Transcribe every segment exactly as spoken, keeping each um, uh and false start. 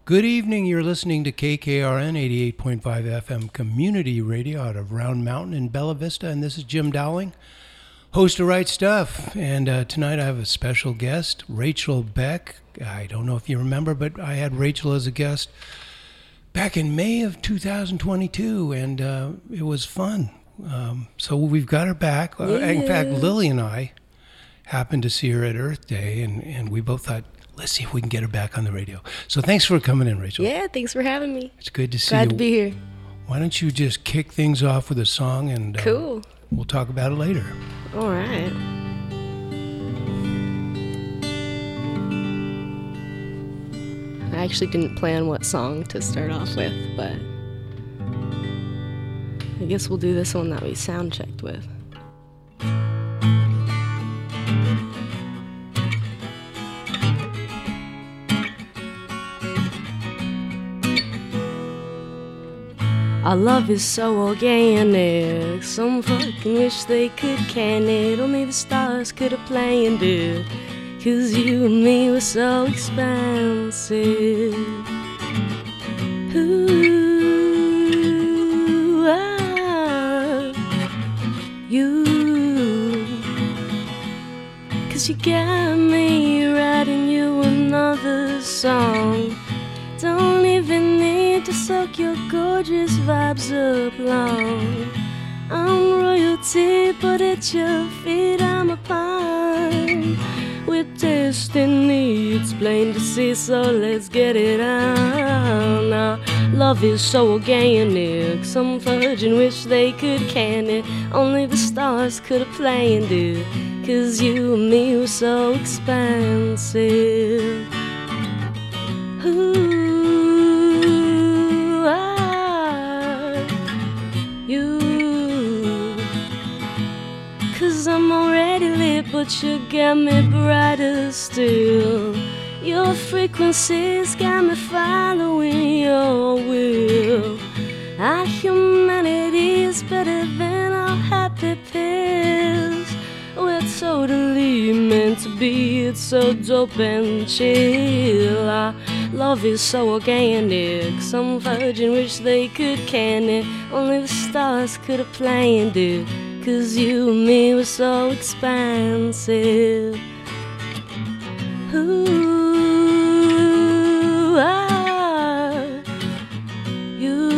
Good evening. You're listening to K K R N eighty-eight point five F M Community Radio out of Round Mountain in Bella Vista, and this is Jim Dowling, host of Right Stuff. And uh, tonight I have a special guest, Rachel Beck. I don't know if you remember, but I had Rachel as a guest back in May of two thousand twenty-two, and uh, it was fun. Um, so we've got her back. Yeah. Uh, in fact, Lily and I happened to see her at Earth Day, and, and we both thought, let's see if we can get her back on the radio. So thanks for coming in, Rachel. Yeah, thanks for having me. It's good to see Glad you. Glad to be here. Why don't you just kick things off with a song, and uh, cool. We'll talk about it later. All right. I actually didn't plan what song to start off with, but I guess we'll do this one that we sound checked with. Our love is so organic. Some fucking wish they could can it. Only the stars could have planned it. Cause you and me were so expensive. Ooh, ah, you. Cause you got me writing you another song. Don't even need to soak your gorgeous vibes up long. I'm royalty, but at your feet I'm a pawn. With destiny, it's plain to see, so let's get it on. Our love is so organic. Some virgin wish they could can it. Only the stars could have planned it. Cause you and me were so expensive. Ooh. I'm already lit, but you got me brighter still. Your frequencies got me following your will. Our humanity is better than our happy pills. We're totally meant to be, it's so dope and chill. Our love is so organic. Some virgin wish they could can it. Only the stars could have planned it. Cause you and me were so expensive. Ooh, ah, you.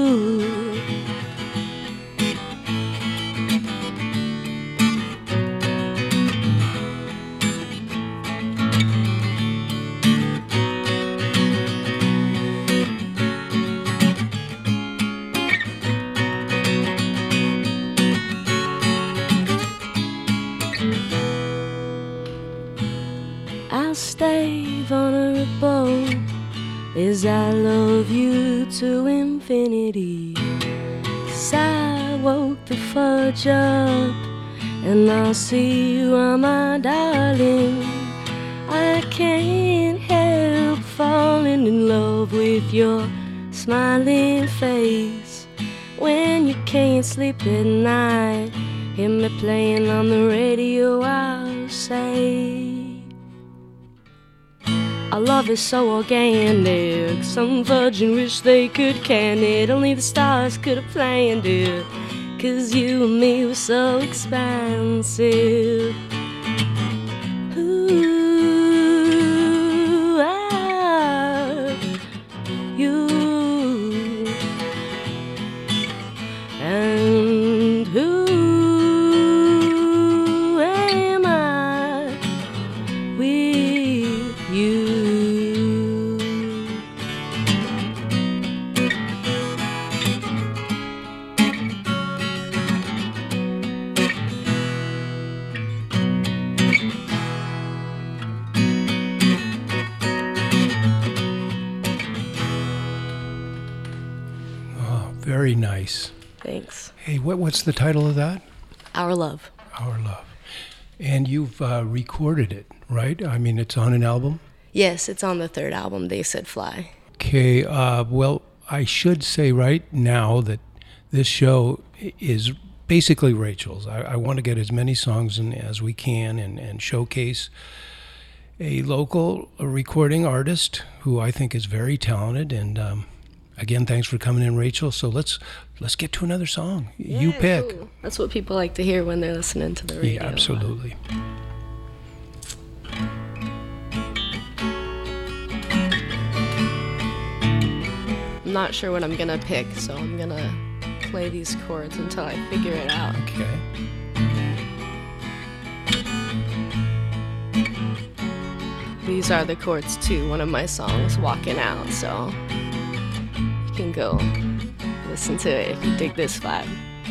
Stay vulnerable as I love you to infinity. 'Cause I woke the fudge up and I'll see you are my darling. I can't help falling in love with your smiling face. When you can't sleep at night, hear me playing on the radio, I'll say our love is so organic. Some virgin wish they could can it. Only the stars could have planned it. Cause you and me were so expensive. Ooh, ah, you. And who am I with you? Very nice. Thanks. Hey, what what's the title of that? Our Love. Our Love. And you've uh, recorded it, right? I mean, it's on an album? Yes, it's on the third album, They Said Fly. Okay, uh, well, I should say right now that this show is basically Rachel's. I, I want to get as many songs in as we can and, and showcase a local recording artist who I think is very talented. And um, again, thanks for coming in, Rachel. So let's let's get to another song. Yeah, you pick. Cool. That's what people like to hear when they're listening to the radio. Yeah, absolutely. I'm not sure what I'm gonna pick, so I'm gonna play these chords until I figure it out. Okay. These are the chords to one of my songs, Walking Out, so you can go listen to it if you dig this vibe.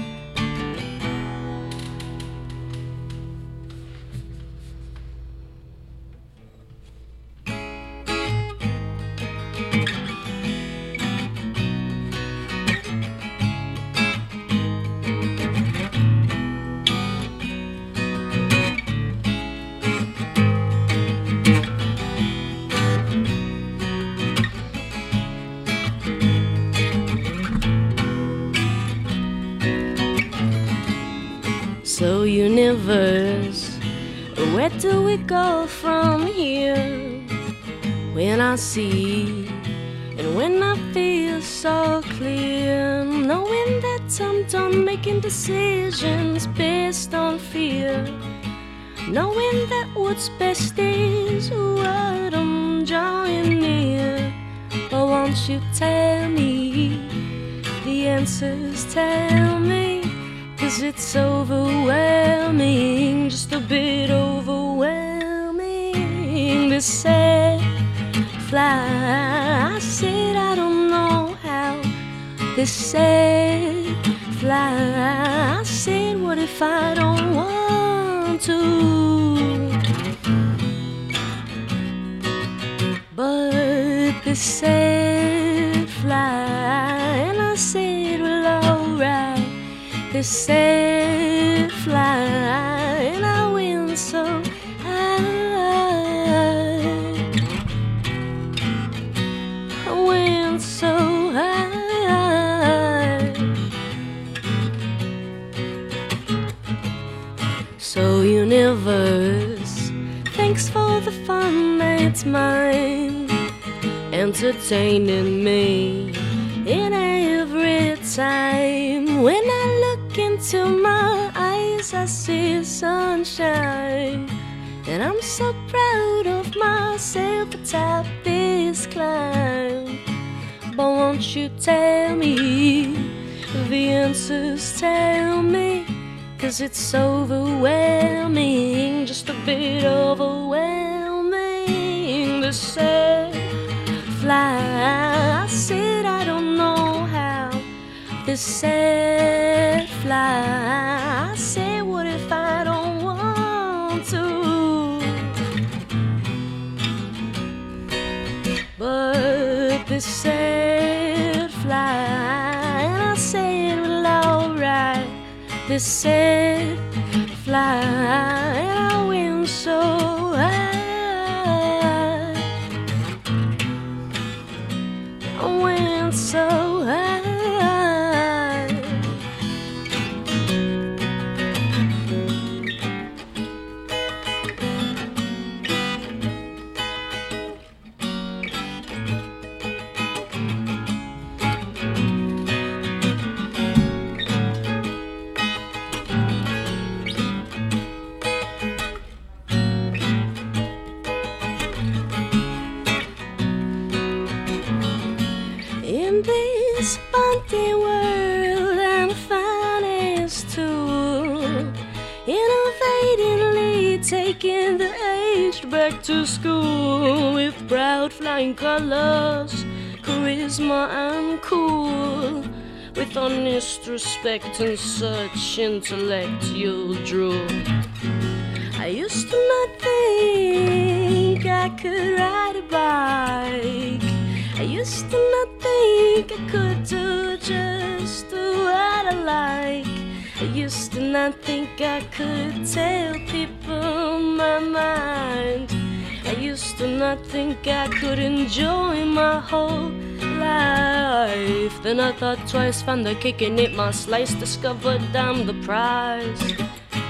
So universe, where do we go from here? When I see and when I feel so clear, knowing that I'm done making decisions based on fear, knowing that what's best is what I'm drawing near. But won't you tell me the answers, tell me, 'cause it's overwhelming, just a bit overwhelming. This sad fly, I said I don't know how. This sad fly, I said what if I don't want to? But this sad fly, and I said well alright. This sad fly, and I went so high. I went so high. So universe, thanks for the fun that's mine, entertaining me in every time. When I look into my eyes, I see sunshine, and I'm so proud of myself atop this climb. But won't you tell me the answers, tell me, 'cause it's overwhelming, just a bit overwhelming. The sad fly, I said I don't know how. This sad fly, I say what if I don't want to? But this sad fly, and I said well alright. This sad fly, and I went so high. I went so high. In this funky world, I'm the finest tool, innovatingly taking the aged back to school with proud flying colors, charisma and cool, with honest respect and such intellectual drool. I used to not think I could ride a bike. I used to not think I could do just what I like. I used to not think I could tell people my mind. I used to not think I could enjoy my whole life. Then I thought twice, found the cake and ate my slice, discovered I'm the prize.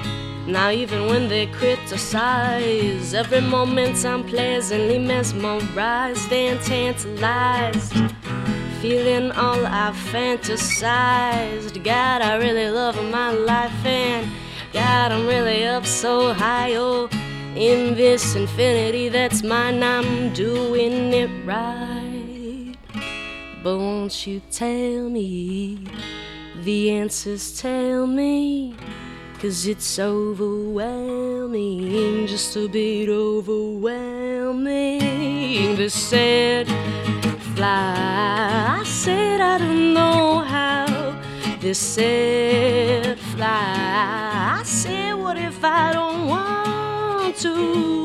Now even when they criticize, every moment I'm pleasantly mesmerized and tantalized, feeling all I've fantasized. God, I really love my life, and God, I'm really up so high, oh, in this infinity that's mine. I'm doing it right. But won't you tell me the answers? Tell me, 'cause it's overwhelming, just a bit overwhelming. They said fly, I said I don't know how. They said fly, I said what if I don't want to?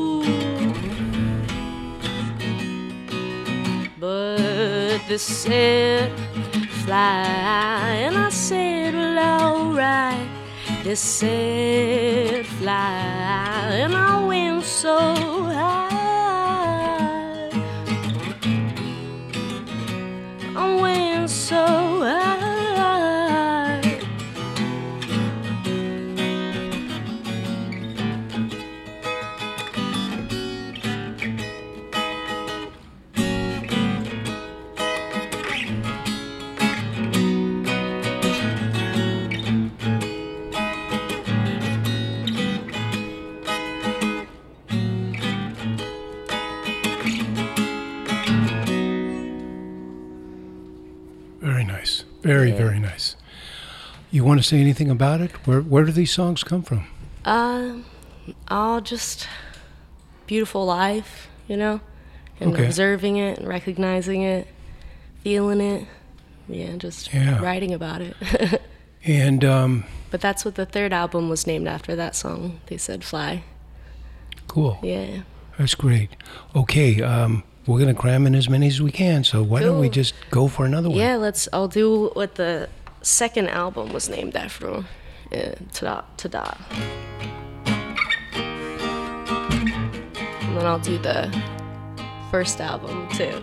But they said fly, and I said well alright. They said fly, and I went so high. I went so high. Very, yeah. very nice. You want to say anything about it? Where where do these songs come from? Uh, all just beautiful life, you know, and okay. observing it, and recognizing it, feeling it. Yeah, just yeah. writing about it. And um, but that's what the third album was named after. That song. They said fly. Cool. Yeah. That's great. Okay. Um, We're going to cram in as many as we can, so why cool. don't we just go for another one? Yeah, let's. I'll do what the second album was named after. Uh, Tada, Tada. And then I'll do the first album, too.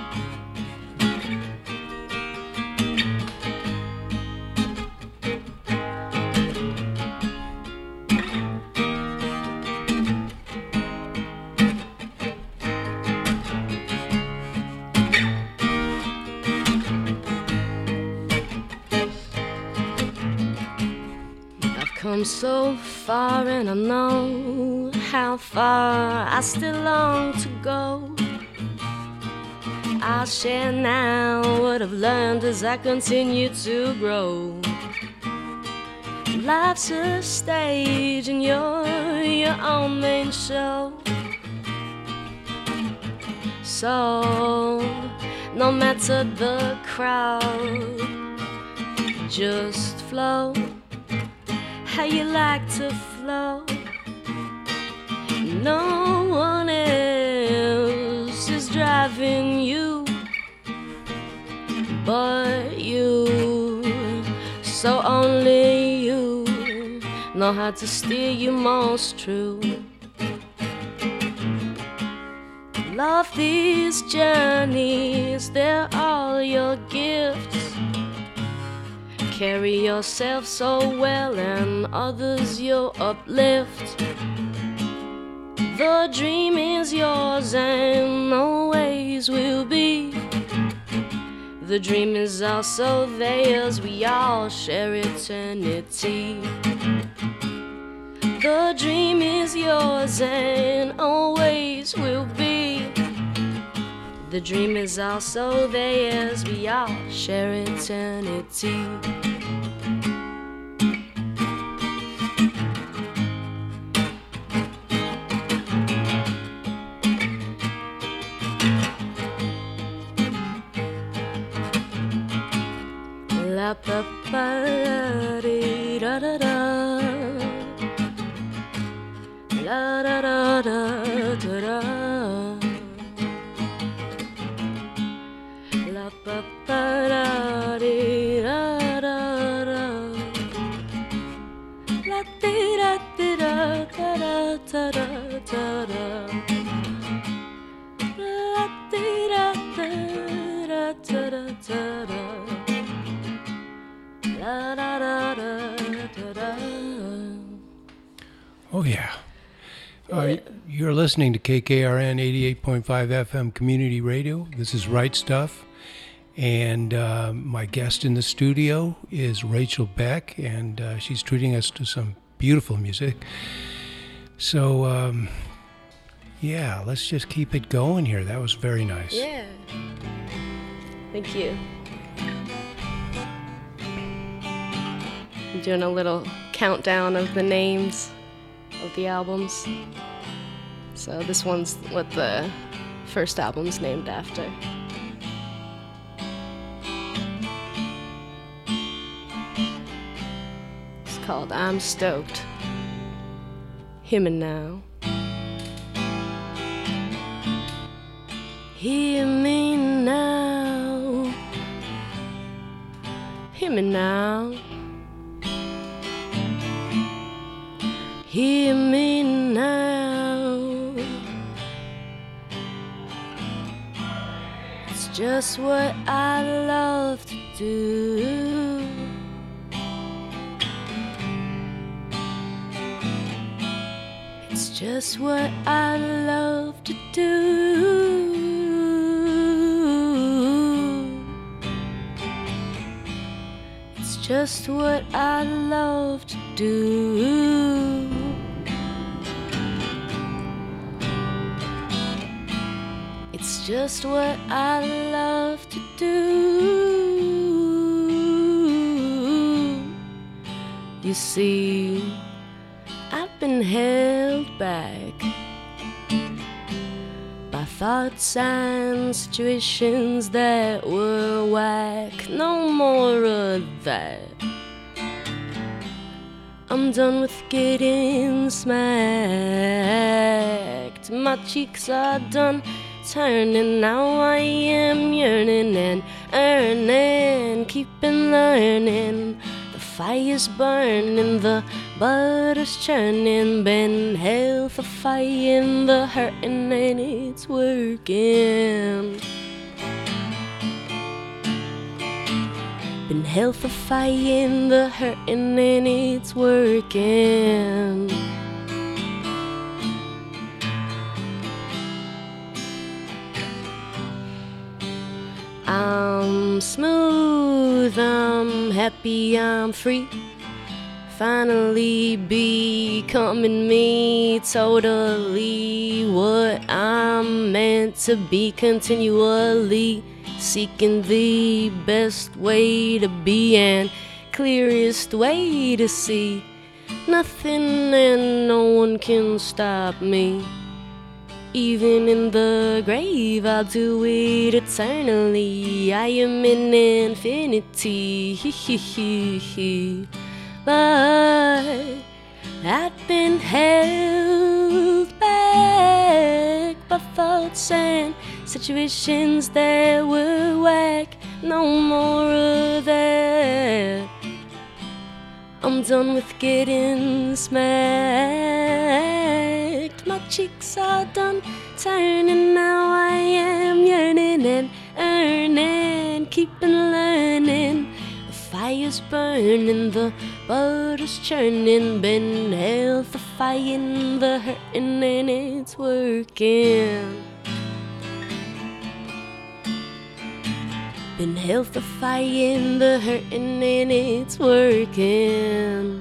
Come so far, and I know how far I still long to go. I'll share now what I've learned as I continue to grow. Life's a stage and you're your own main show. So no matter the crowd, just flow how you like to flow. No one else is driving you but you, so only you know how to steer you most true. Love these journeys, they're all your gifts. Carry yourself so well and others you'll uplift. The dream is yours and always will be. The dream is also theirs, we all share eternity. The dream is yours and always will be. The dream is also theirs, we all share eternity. La pa pa di da da da, la da da da da da. La pa pa da di da da da, la di da di da da da da da da, la di da da da da da da. Da da da da da da. Oh, yeah. Uh, you're listening to K K R N eighty-eight point five F M Community Radio. This is Right Stuff. And uh, my guest in the studio is Rachel Beck, and uh, she's treating us to some beautiful music. So, um, yeah, let's just keep it going here. That was very nice. Yeah. Thank you. I'm doing a little countdown of the names of the albums. So this one's what the first album's named after. It's called I'm Stoked. Him and Now. Hear me now. Hear me now. Hear me now. It's just what I love to do. It's just what I love to do. It's just what I love to do. It's just what I love to do. You see, I've been held back by thoughts and situations that were whack. No more of that. I'm done with getting smacked. My cheeks are done turning. Now I am yearning and earning, keeping learning. The fire's burning, the butter's churning. Been hell for fighting the hurting, and it's working. Been hell for fighting the hurting, and it's working. I'm smooth, I'm happy, I'm free. Finally becoming me, totally what I'm meant to be. Continually seeking the best way to be and clearest way to see. Nothing and no one can stop me. Even in the grave, I'll do it eternally. I am in infinity. But I've been held back by thoughts and situations that were whack. No more of that. I'm done with getting smacked. My cheeks are done turning. Now I am yearning and earning, keeping learning. The fire's burning, the butter's churning. Been hell for fighting the hurting, and it's working. Been hell for fighting the hurting, and it's working.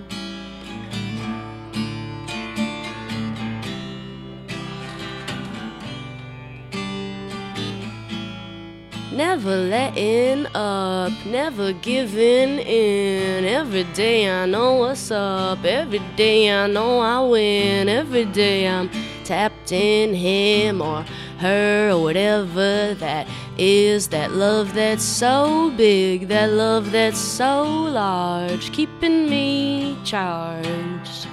Never letting up, never giving in. Every day I know what's up, every day I know I win. Every day I'm tapped in him or her or whatever that is. That love that's so big, that love that's so large, keeping me charged.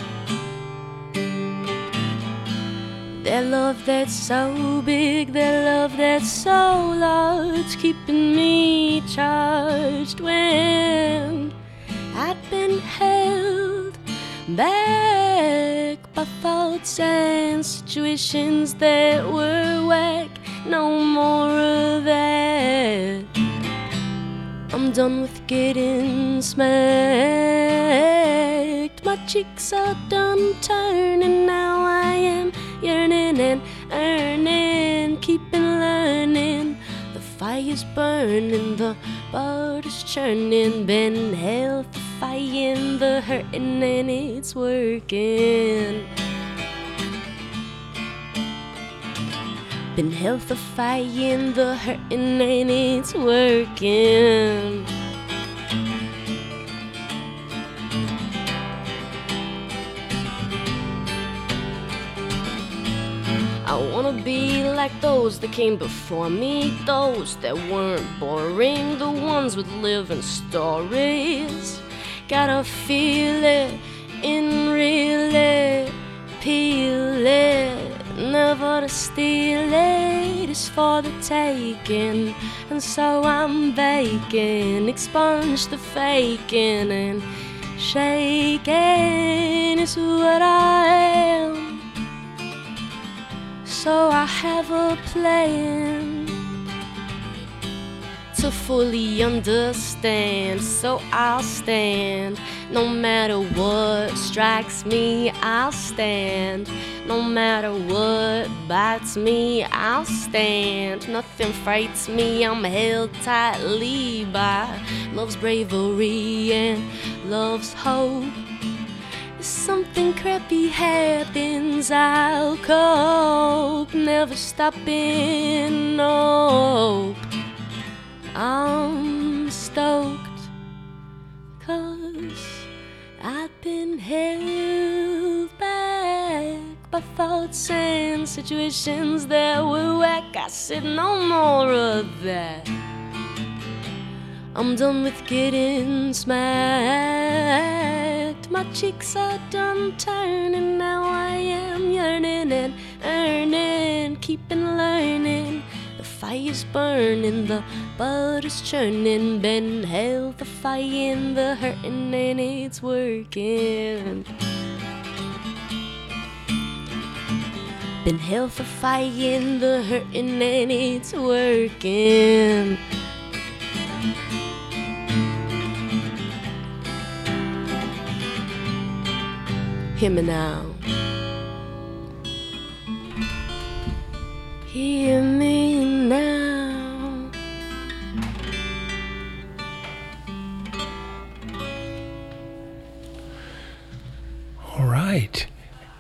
That love that's so big, that love that's so large, keeping me charged. When I'd been held back by thoughts and situations that were whack. No more of that. I'm done with getting smacked. my cheeks are done turning. Now I am yearning and earning, keeping learning. The fire's burning, the blood is churning. Been healthifying the hurting and it's working. Been healthifying the hurting and it's working. I wanna be like those that came before me, those that weren't boring, the ones with living stories. Gotta feel it, in really, peel it, never to steal it is for the taking. And so I'm baking, expunge the faking, and shaking is what I am. So I have a plan to fully understand. So I'll stand, no matter what strikes me, I'll stand. No matter what bites me, I'll stand. Nothing frights me, I'm held tightly by love's bravery and love's hope. If something crappy happens, I'll cope, never stopping, no. I'm stoked, 'cause I've been held back by thoughts and situations that were whack. I said no more of that. I'm done with getting smacked. My cheeks are done turning. Now I am yearning and earning, keeping learning. The fire's burning, the butter's churning. Been healthifying the hurting and it's working. Been healthifying the hurting and it's working. Hear me now. Hear me now. All right.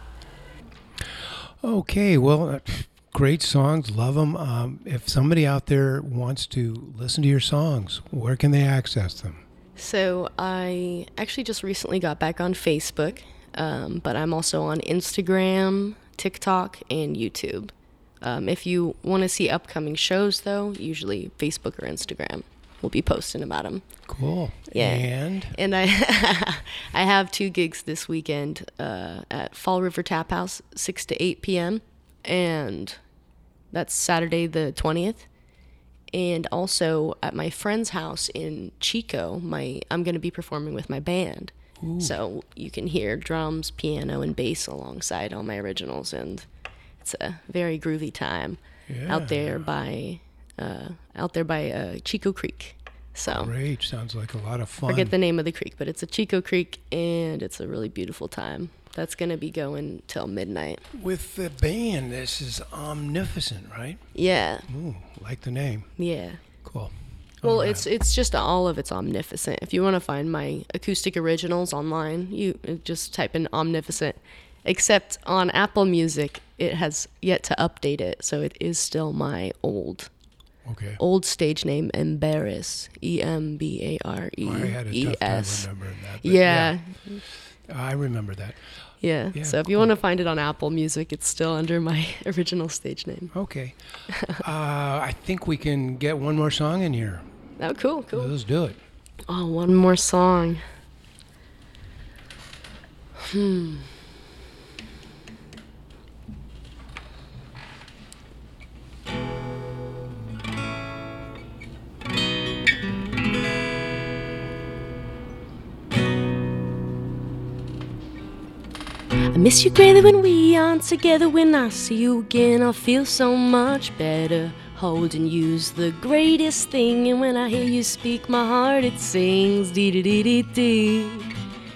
Okay, well, uh, great songs, love them. Um, if somebody out there wants to listen to your songs, where can they access them? So I actually just recently got back on Facebook. Um, but I'm also on Instagram, TikTok, and YouTube. Um, if you want to see upcoming shows, though, usually Facebook or Instagram. We'll be posting about them. Cool. Yeah. And? And I I have two gigs this weekend uh, at Fall River Tap House, six to eight p.m. And that's Saturday the twentieth. And also at my friend's house in Chico, my I'm going to be performing with my band. Ooh. So you can hear drums, piano, and bass alongside all my originals, and it's a very groovy time yeah. out there by uh, out there by uh, Chico Creek. So great, sounds like a lot of fun. Forget the name of the creek, but it's a Chico Creek, and it's a really beautiful time. That's gonna be going till midnight. With the band, this is Omnificent, right? Yeah. Ooh, like the name. Yeah. Cool. Well, right. it's it's just all of it's Omnificent. If you want to find my acoustic originals online, you just type in Omnificent. Except on Apple Music, it has yet to update it, so it is still my old okay. old stage name, Embarrass, E M B A R E E S. I had a tough time remembering that. Yeah. yeah. I remember that. Yeah, yeah so if cool. you want to find it on Apple Music, it's still under my original stage name. Okay. uh, I think we can get one more song in here. Oh, cool, cool. Let's do it. Oh, one more song. Hmm. I miss you greatly when we aren't together. When I see you again, I feel so much better. Holding you's the greatest thing, and when I hear you speak, my heart it sings dee dee dee dee dee.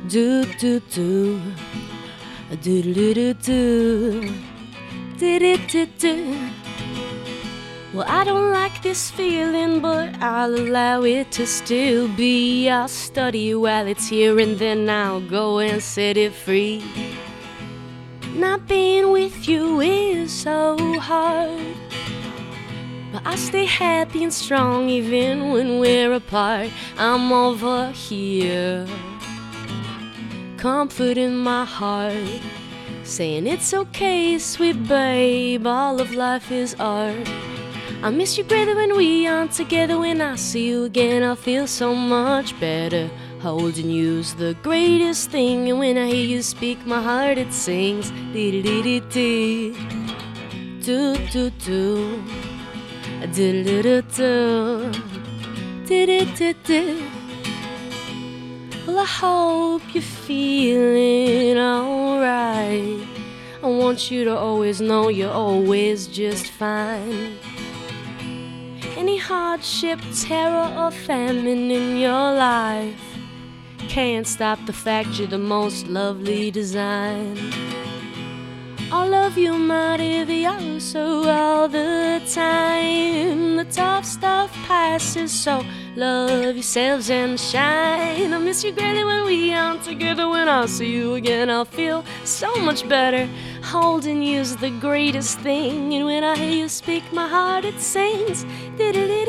Do do do. Do do do do do. Do do do do. Well, I don't like this feeling, but I'll allow it to still be. I'll study while it's here, and then I'll go and set it free. Not being with you is so hard, but I stay happy and strong even when we're apart. I'm over here, comfort in my heart, saying it's okay, sweet babe, all of life is art. I miss you greater when we aren't together. When I see you again, I feel so much better. Holding you's the greatest thing, and when I hear you speak, my heart it sings. Dee dee dee dee, do do do, do do do do, do do do do. Well, I hope you're feeling alright. I want you to always know you're always just fine. Any hardship, terror, or famine in your life can't stop the fact you're the most lovely design. I love you, maravilloso, all the time. The tough stuff passes, so love yourselves and shine. I miss you greatly when we aren't together. When I see you again, I'll feel so much better. Holding you's the greatest thing, and when I hear you speak, my heart it sings. Do do do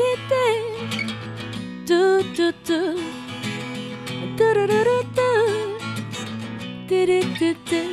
do do do do do do do do do do.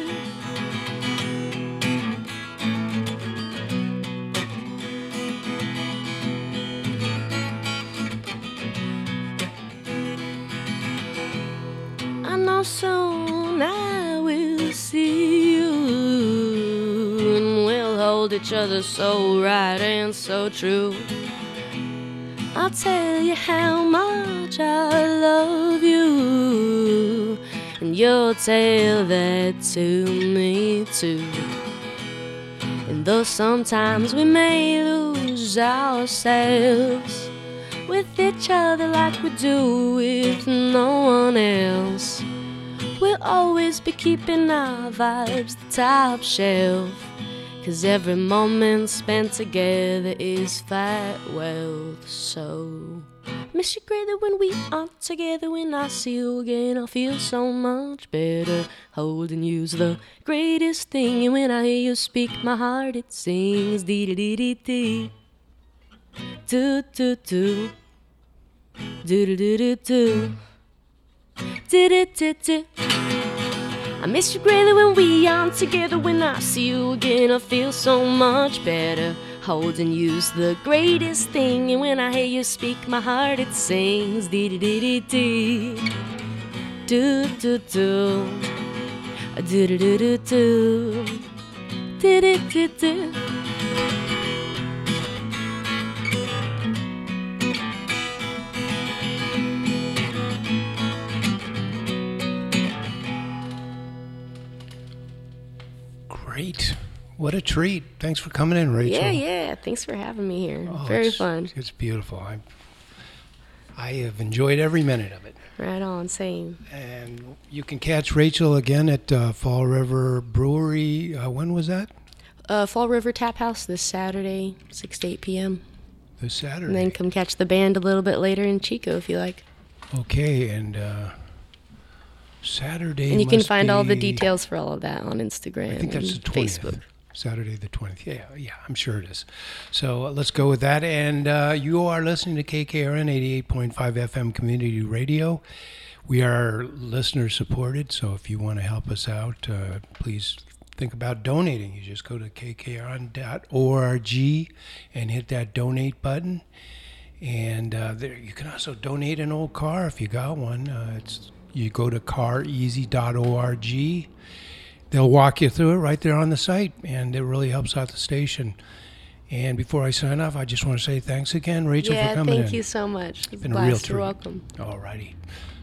I know soon I will see you, and we'll hold each other so right and so true. I'll tell you how much I love you, and you'll tell that to me too. And though sometimes we may lose ourselves with each other like we do with no one else, we'll always be keeping our vibes the top shelf. 'Cause every moment spent together is fat wealth. So miss you greater when we aren't together. When I see you again, I feel so much better. Holding you's the greatest thing, and when I hear you speak, my heart it sings. Dee dee dee dee dee. Do do do. Do do do do do. Do do do do. I miss you greatly when we aren't together. When I see you again, I feel so much better. Holding you's the greatest thing, and when I hear you speak, my heart it sings. Dee dee dee dee dee. Do do do. Do do do do do. Do do do do. Great. What a treat. Thanks for coming in, Rachel. Yeah, yeah. Thanks for having me here. Oh, Very it's, fun. It's beautiful. I I have enjoyed every minute of it. Right on, same. And you can catch Rachel again at uh, Fall River Brewery. Uh, when was that? Uh, Fall River Tap House this Saturday, six to eight p.m. This Saturday. And then come catch the band a little bit later in Chico if you like. Okay, and uh, Saturday And you can must find be, all the details for all of that on Instagram I think that's and the twentieth. Facebook. Saturday the twentieth. Yeah, yeah, I'm sure it is. So uh, let's go with that. And uh, you are listening to K K R N eighty-eight point five F M Community Radio. We are listener supported, so if you want to help us out, uh, please think about donating. You just go to K K R N dot org and hit that donate button. And uh, there, you can also donate an old car if you got one. Uh, it's you go to car easy dot org. They'll walk you through it right there on the site, and it really helps out the station. And before I sign off, I just want to say thanks again, Rachel, yeah, for coming in. Yeah, thank you so much. It's been a blast. a real treat. You're welcome. All righty.